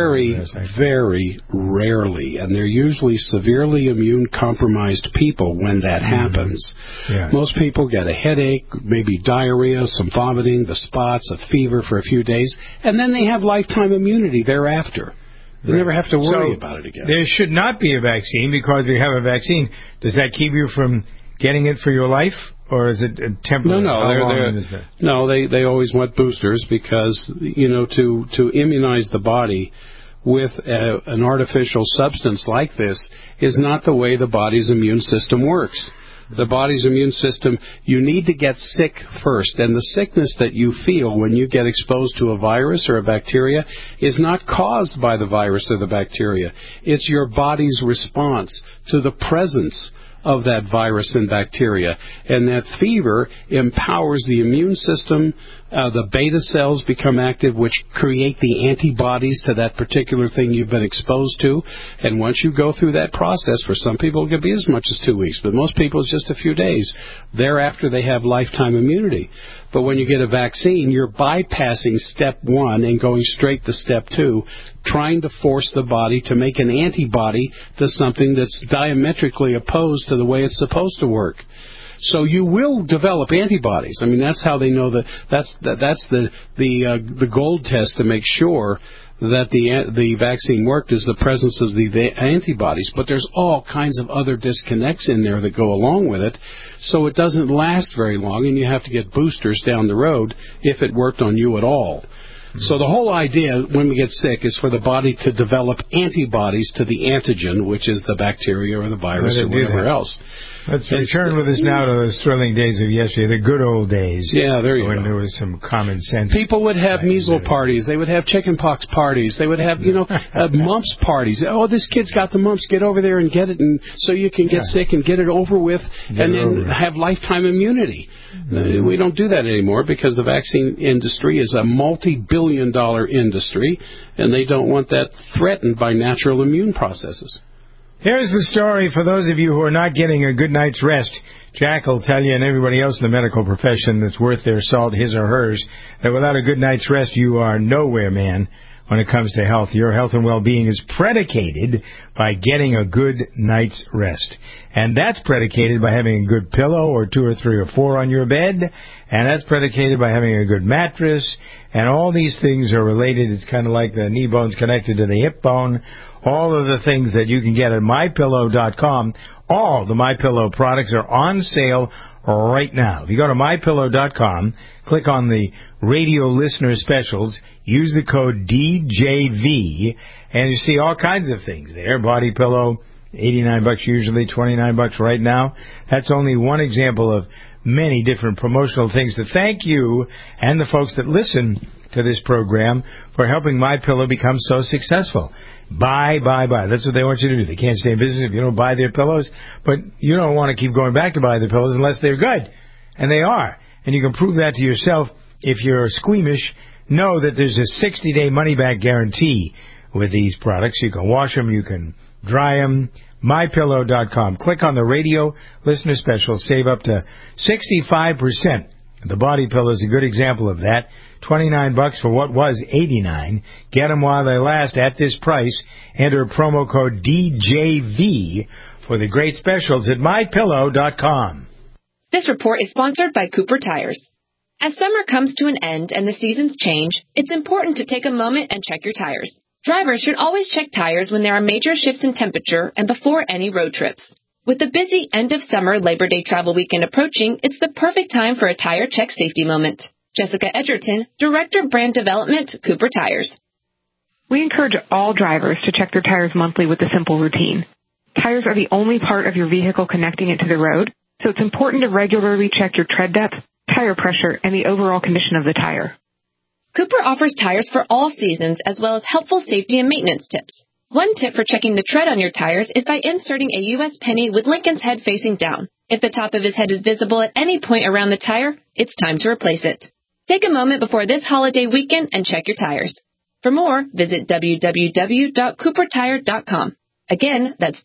[SPEAKER 2] Very rarely,
[SPEAKER 3] and they're usually severely immune-compromised people when that happens.
[SPEAKER 2] Yeah.
[SPEAKER 3] Most people get a headache, maybe diarrhea, some vomiting, the spots, a fever for a few days, and then they have lifetime immunity thereafter. You never have to worry about it again.
[SPEAKER 2] There should not be a vaccine because we have a vaccine. Does that keep you from getting it for your life, or is it temporary?
[SPEAKER 3] No, they always want boosters because to immunize the body with an artificial substance like this is not the way the body's immune system works. The body's immune system, you need to get sick first. And the sickness that you feel when you get exposed to a virus or a bacteria is not caused by the virus or the bacteria. It's your body's response to the presence of that virus and bacteria. And that fever empowers the immune system. The beta cells become active, which create the antibodies to that particular thing you've been exposed to. And once you go through that process, for some people it could be as much as 2 weeks, but most people it's just a few days. Thereafter, they have lifetime immunity. But when you get a vaccine, you're bypassing step 1 and going straight to step 2, trying to force the body to make an antibody to something that's diametrically opposed to the way it's supposed to work. So you will develop antibodies. I mean, that's how they know that's the gold test to make sure that the vaccine worked is the presence of the antibodies. But there's all kinds of other disconnects in there that go along with it. So it doesn't last very long, and you have to get boosters down the road if it worked on you at all. So the whole idea when we get sick is for the body to develop antibodies to the antigen, which is the bacteria or the virus or whatever else.
[SPEAKER 2] Let's return with us now to those thrilling days of yesterday, the good old days.
[SPEAKER 3] Yeah, there you go.
[SPEAKER 2] When there was some common sense.
[SPEAKER 3] People would have measles parties. They would have chickenpox parties. They would have, mumps parties. Oh, this kid's got the mumps. Get over there and get it, and so you can get sick and get it over with, and then have lifetime immunity. We don't do that anymore because the vaccine industry is a multi-billion-dollar industry, and they don't want that threatened by natural immune processes.
[SPEAKER 2] Here's the story for those of you who are not getting a good night's rest. Jack will tell you, and everybody else in the medical profession that's worth their salt, his or hers, that without a good night's rest, you are nowhere, man, when it comes to health. Your health and well-being is predicated by getting a good night's rest. And that's predicated by having a good pillow or 2 or 3 or 4 on your bed, And that's predicated by having a good mattress, and all these things are related. It's kind of like the knee bone's connected to the hip bone. All of the things that you can get at MyPillow.com, all the MyPillow products are on sale right now. If you go to MyPillow.com, click on the radio listener specials, use the code DJV, and you see all kinds of things there. Body pillow, $89 usually, $29 right now. That's only one example of many different promotional things to thank you and the folks that listen to this program for helping MyPillow become so successful. Buy. That's what they want you to do. They can't stay in business if you don't buy their pillows, but you don't want to keep going back to buy their pillows unless they're good. And they are. And you can prove that to yourself if you're squeamish. Know that there's a 60-day money-back guarantee with these products. You can wash them, you can dry them. MyPillow.com. Click on the radio listener special. Save up to 65%. The body pillow is a good example of that. $29 for what was $89. Get them while they last at this price. Enter promo code DJV for the great specials at MyPillow.com.
[SPEAKER 4] This report is sponsored by Cooper Tires. As summer comes to an end and the seasons change, it's important to take a moment and check your tires. Drivers should always check tires when there are major shifts in temperature and before any road trips. With the busy end-of-summer Labor Day travel weekend approaching, it's the perfect time for a tire check safety moment. Jessica Edgerton, Director of Brand Development, Cooper Tires.
[SPEAKER 5] We encourage all drivers to check their tires monthly with a simple routine. Tires are the only part of your vehicle connecting it to the road, so it's important to regularly check your tread depth, tire pressure, and the overall condition of the tire.
[SPEAKER 4] Cooper offers tires for all seasons as well as helpful safety and maintenance tips. One tip for checking the tread on your tires is by inserting a U.S. penny with Lincoln's head facing down. If the top of his head is visible at any point around the tire, it's time to replace it. Take a moment before this holiday weekend and check your tires. For more, visit www.coopertire.com. Again, that's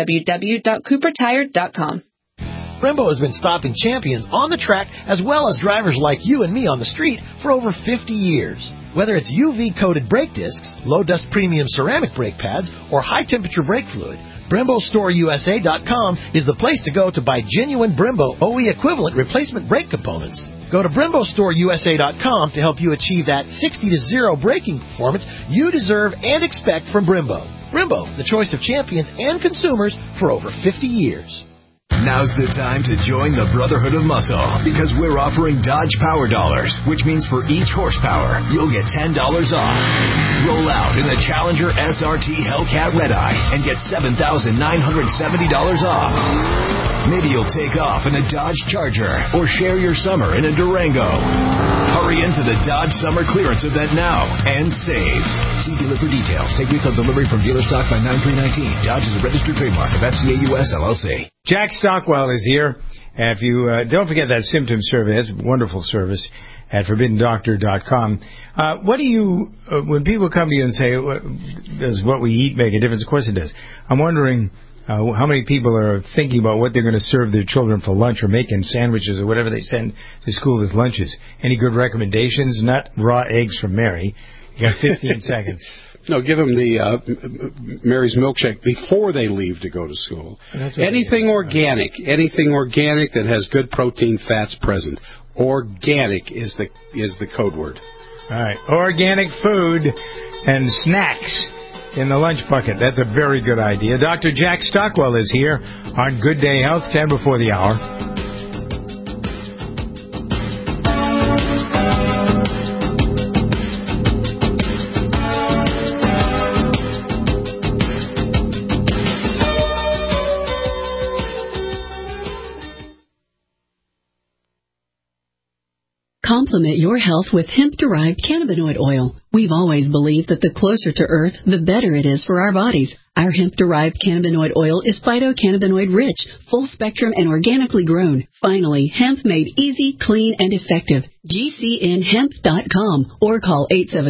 [SPEAKER 4] www.coopertire.com.
[SPEAKER 6] Brembo has been stopping champions on the track as well as drivers like you and me on the street for over 50 years. Whether it's UV-coated brake discs, low-dust premium ceramic brake pads, or high-temperature brake fluid, BremboStoreUSA.com is the place to go to buy genuine Brembo OE equivalent replacement brake components. Go to BremboStoreUSA.com to help you achieve that 60-0 braking performance you deserve and expect from Brembo. Brembo, the choice of champions and consumers for over 50 years.
[SPEAKER 7] Now's the time to join the Brotherhood of Muscle because we're offering Dodge Power Dollars, which means for each horsepower, you'll get $10 off. Roll out in a Challenger SRT Hellcat Redeye and get $7,970 off. Maybe you'll take off in a Dodge Charger or share your summer in a Durango. Hurry into the Dodge Summer Clearance event now and save. See dealer for details. Take retail delivery from dealer stock by 9/3/19. Dodge is a registered trademark of FCA US LLC.
[SPEAKER 2] Jack Stockwell is here. If you don't forget that symptom survey, that's a wonderful service at ForbiddenDoctor.com. What do you, when people come to you and say, does what we eat make a difference? Of course it does. I'm wondering how many people are thinking about what they're going to serve their children for lunch or making sandwiches or whatever they send to school as lunches. Any good recommendations? Not raw eggs from Mary. You got 15 seconds.
[SPEAKER 3] No, give them the Mary's milkshake before they leave to go to school. Anything organic that has good protein fats present. Organic is the code word.
[SPEAKER 2] All right, organic food and snacks in the lunch bucket. That's a very good idea. Dr. Jack Stockwell is here on Good Day Health, 10 before the hour.
[SPEAKER 8] Complement your health with hemp-derived cannabinoid oil. We've always believed that the closer to Earth, the better it is for our bodies. Our hemp-derived cannabinoid oil is phytocannabinoid-rich, full-spectrum, and organically grown. Finally, hemp made easy, clean, and effective. GCNhemp.com or call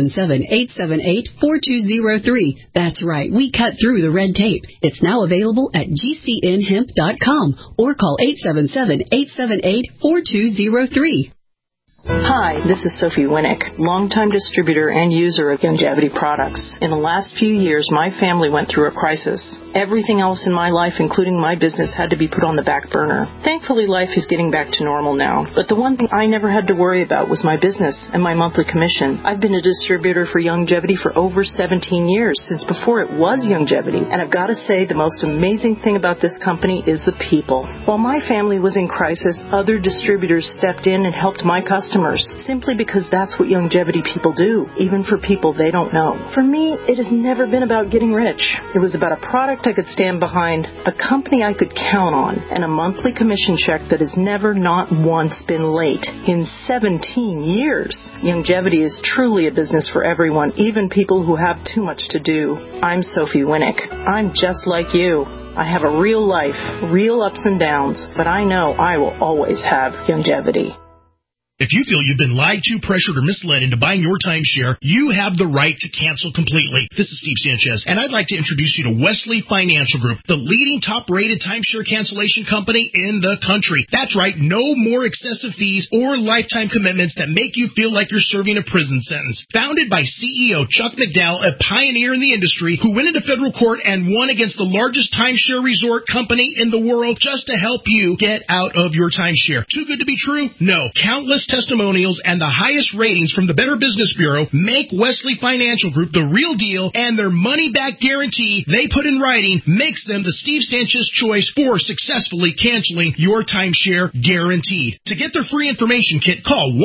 [SPEAKER 8] 877-878-4203. That's right, we cut through the red tape. It's now available at GCNhemp.com or call 877-878-4203.
[SPEAKER 9] Hi, this is Sophie Winnick, longtime distributor and user of Youngevity products. In the last few years, my family went through a crisis. Everything else in my life, including my business, had to be put on the back burner. Thankfully, life is getting back to normal now. But the one thing I never had to worry about was my business and my monthly commission. I've been a distributor for Youngevity for over 17 years, since before it was Youngevity. And I've got to say, the most amazing thing about this company is the people. While my family was in crisis, other distributors stepped in and helped my customers, simply because that's what Youngevity people do, even for people they don't know. For me, it has never been about getting rich. It was about a product I could stand behind, a company I could count on, and a monthly commission check that has never, not once, been late. In 17 years, Youngevity is truly a business for everyone, even people who have too much to do. I'm Sophie Winnick. I'm just like you. I have a real life, real ups and downs, but I know I will always have Youngevity.
[SPEAKER 6] If you feel you've been lied to, pressured, or misled into buying your timeshare, you have the right to cancel completely. This is Steve Sanchez, and I'd like to introduce you to Wesley Financial Group, the leading top-rated timeshare cancellation company in the country. That's right, no more excessive fees or lifetime commitments that make you feel like you're serving a prison sentence. Founded by CEO Chuck McDowell, a pioneer in the industry who went into federal court and won against the largest timeshare resort company in the world just to help you get out of your timeshare. Too good to be true? No. Countless testimonials and the highest ratings from the Better Business Bureau make Wesley Financial Group the real deal, and their money-back guarantee they put in writing makes them the Steve Sanchez choice for successfully canceling your timeshare guaranteed. To get their free information kit, call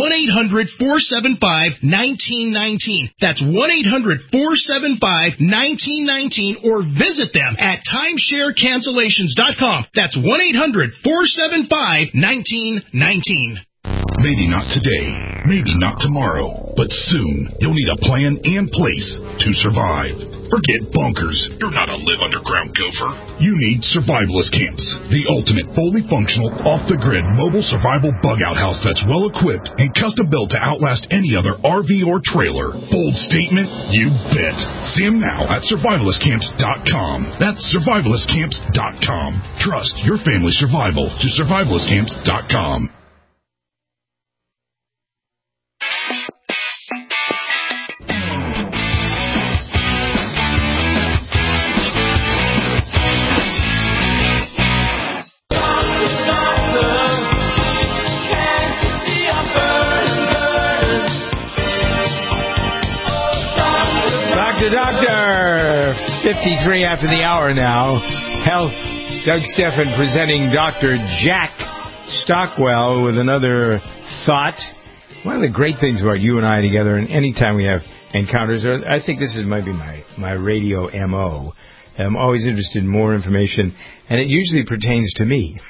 [SPEAKER 6] 1-800-475-1919. That's 1-800-475-1919, or visit them at timesharecancellations.com. That's 1-800-475-1919.
[SPEAKER 10] Maybe not today, maybe not tomorrow, but soon you'll need a plan and place to survive. Forget bunkers. You're not a live underground gopher. You need Survivalist Camps, the ultimate fully functional, off-the-grid mobile survival bug-out house that's well-equipped and custom-built to outlast any other RV or trailer. Bold statement? You bet. See them now at survivalistcamps.com. That's survivalistcamps.com. Trust your family's survival to survivalistcamps.com.
[SPEAKER 2] Doctor, 53 after the hour now. Health. Doug Steffen presenting Dr. Jack Stockwell with another thought. One of the great things about you and I together, and anytime we have encounters, I think this is maybe my radio MO. I'm always interested in more information, and it usually pertains to me.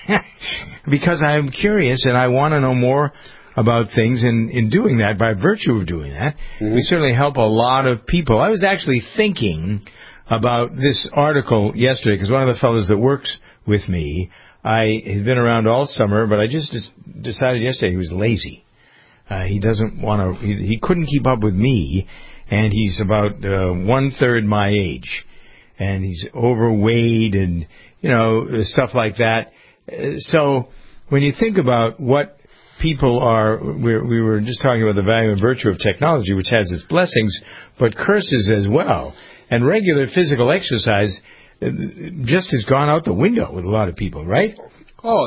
[SPEAKER 2] Because I'm curious and I want to know more about things, and in doing that, by virtue of doing that, we certainly help a lot of people. I was actually thinking about this article yesterday, because one of the fellows that works with me, he's been around all summer, but I just decided yesterday he was lazy. He doesn't want to, he couldn't keep up with me, and he's about 1/3 my age, and he's overweight and, stuff like that. So when you think about what people are, we were just talking about the value and virtue of technology, which has its blessings, but curses as well. And regular physical exercise just has gone out the window with a lot of people, right?
[SPEAKER 3] Oh,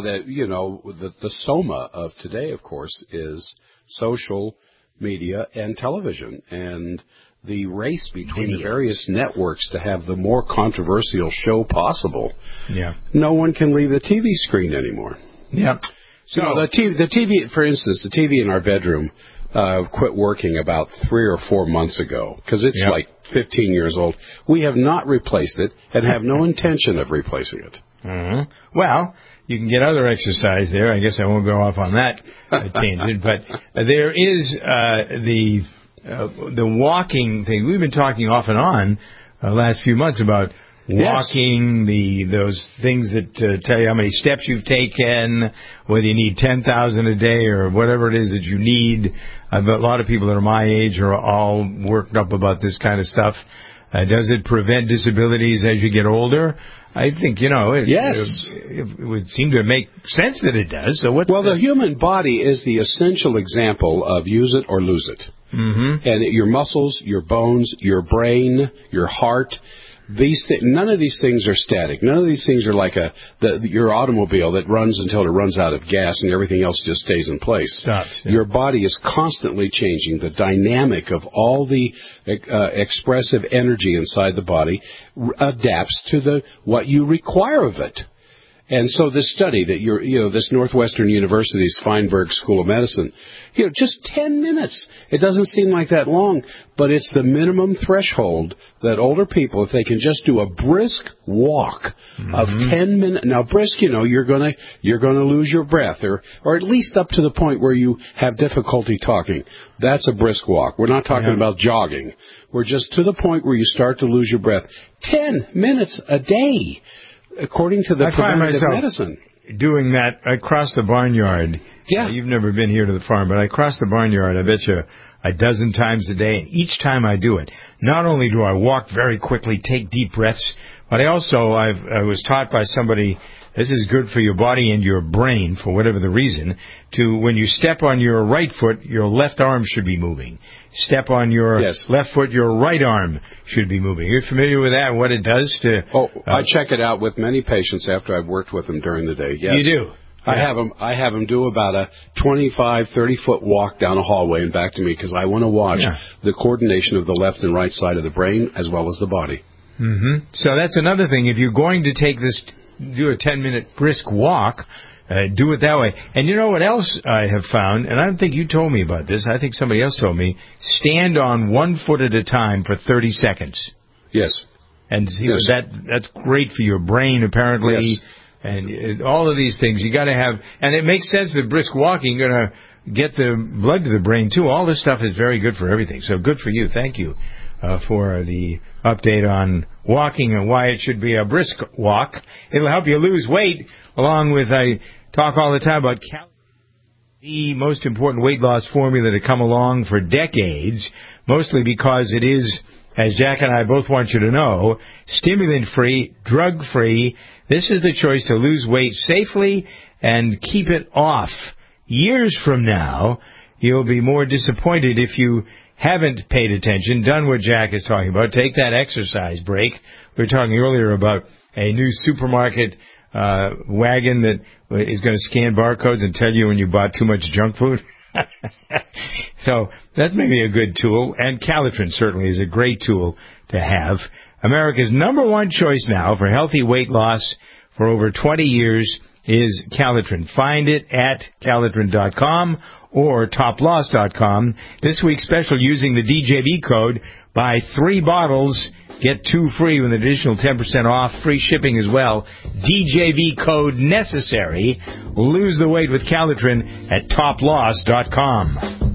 [SPEAKER 3] the soma of today, of course, is social media and television, and the race between the various networks to have the more controversial show possible.
[SPEAKER 2] Yeah.
[SPEAKER 3] No one can leave the TV screen anymore.
[SPEAKER 2] Yeah.
[SPEAKER 3] So the TV, for instance, the TV in our bedroom quit working about 3 or 4 months ago because it's like 15 years old. We have not replaced it and have no intention of replacing it.
[SPEAKER 2] Mm-hmm. Well, you can get other exercise there. I guess I won't go off on that tangent, but there is the walking thing. We've been talking off and on the last few months about walking, those things that tell you how many steps you've taken, whether you need 10,000 a day or whatever it is that you need. A lot of people that are my age are all worked up about this kind of stuff. Does it prevent disabilities as you get older? I think, it would seem to make sense that it does. So
[SPEAKER 3] the human body is the essential example of use it or lose it.
[SPEAKER 2] Mm-hmm.
[SPEAKER 3] And your muscles, your bones, your brain, your heart, none of these things are static. None of these things are like your automobile that runs until it runs out of gas and everything else just stays in place.
[SPEAKER 2] Stops, yeah.
[SPEAKER 3] Your body is constantly changing. The dynamic of all the expressive energy inside the body adapts to what you require of it. And so this study that this Northwestern University's Feinberg School of Medicine, just 10 minutes. It doesn't seem like that long, but it's the minimum threshold that older people, if they can just do a brisk walk of 10 minutes. Now, brisk, you're going to lose your breath, or at least up to the point where you have difficulty talking. That's a brisk walk. We're not talking about jogging. We're just to the point where you start to lose your breath. 10 minutes a day. According to the preventative medicine.
[SPEAKER 2] Doing that, I cross the barnyard.
[SPEAKER 3] Yeah.
[SPEAKER 2] You've never been here to the farm, but I cross the barnyard, I bet you, a dozen times a day. And each time I do it, not only do I walk very quickly, take deep breaths, but I was taught by somebody, this is good for your body and your brain, for whatever the reason, when you step on your right foot, your left arm should be moving. Step on your left foot, your right arm should be moving. You're familiar with that, what it does to...
[SPEAKER 3] I check it out with many patients after I've worked with them during the day, yes.
[SPEAKER 2] You do?
[SPEAKER 3] Yeah. I have them do about a 25, 30-foot walk down a hallway and back to me because I want to watch the coordination of the left and right side of the brain as well as the body.
[SPEAKER 2] Mm-hmm. So that's another thing. If you're going to do a 10-minute brisk walk... do it that way. And you know what else I have found, and I don't think you told me about this, I think somebody else told me, stand on one foot at a time for 30 seconds.
[SPEAKER 3] Yes.
[SPEAKER 2] And that's great for your brain, apparently, and all of these things. You got to have, and it makes sense that brisk walking, you're going to get the blood to the brain, too. All this stuff is very good for everything. So good for you. Thank you for the update on walking and why it should be a brisk walk. It'll help you lose weight, along with, I talk all the time about the most important weight loss formula to come along for decades, mostly because it is, as Jack and I both want you to know, stimulant-free, drug-free. This is the choice to lose weight safely and keep it off. Years from now, you'll be more disappointed if you haven't paid attention, done what Jack is talking about. Take that exercise break. We were talking earlier about a new supermarket wagon that is going to scan barcodes and tell you when you bought too much junk food. So that's maybe a good tool. And Calitrin certainly is a great tool to have. America's number one choice now for healthy weight loss for over 20 years is Calitrin. Find it at Calitrin.com or toploss.com. This week's special using the DJV code. Buy 3 bottles, get 2 free with an additional 10% off, free shipping as well. DJV code necessary. Lose the weight with Calitrin at toploss.com.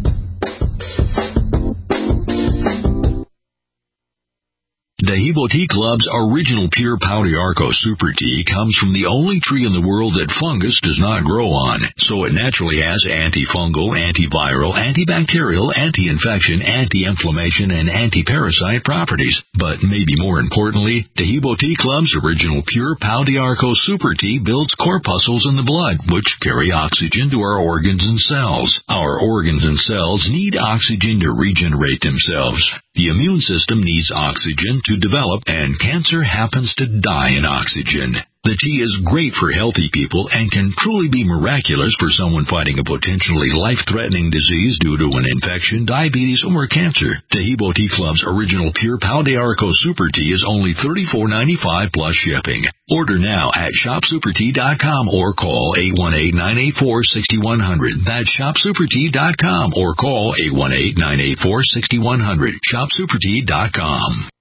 [SPEAKER 11] Dahibo Tea Club's original pure Pau d'Arco Super Tea comes from the only tree in the world that fungus does not grow on, so it naturally has antifungal, antiviral, antibacterial, anti-infection, anti-inflammation, and anti-parasite properties. But maybe more importantly, Dahibo Tea Club's original pure Pau d'Arco Super Tea builds corpuscles in the blood, which carry oxygen to our organs and cells. Our organs and cells need oxygen to regenerate themselves. The immune system needs oxygen to develop, and cancer happens to die in oxygen. The tea is great for healthy people and can truly be miraculous for someone fighting a potentially life-threatening disease due to an infection, diabetes, or cancer. Dahibo Tea Club's original pure Pau d'Arco Super Tea is only $34.95 plus shipping. Order now at shopsupertea.com or call 818-984-6100. That's shopsupertea.com or call 818-984-6100. Shopsupertea.com.